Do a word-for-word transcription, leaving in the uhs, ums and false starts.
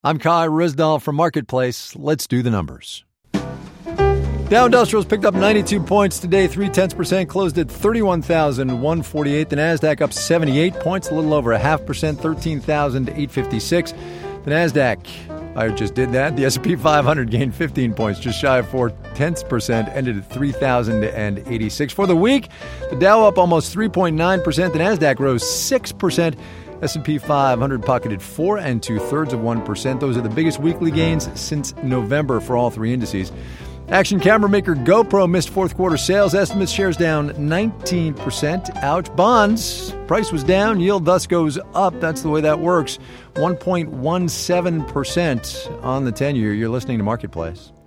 I'm Kai Rizdal from Marketplace. Let's do the numbers. Dow Industrials picked up ninety-two points today, three tenths percent, closed at thirty-one thousand one hundred forty-eight. The Nasdaq up seventy-eight points, a little over a half percent, thirteen thousand eight hundred fifty-six. The Nasdaq, I just did that. The S and P five hundred gained fifteen points, just shy of four tenths percent, ended at three thousand eighty-six. For the week, the Dow up almost three point nine percent. The Nasdaq rose six percent. S and P five hundred pocketed four and two thirds of one percent. Those are the biggest weekly gains since November for all three indices. Action camera maker GoPro missed fourth quarter sales estimates, shares down nineteen percent. Ouch. Bonds, price was down, yield thus goes up. That's the way that works. one point one seven percent on the ten-year. You're listening to Marketplace.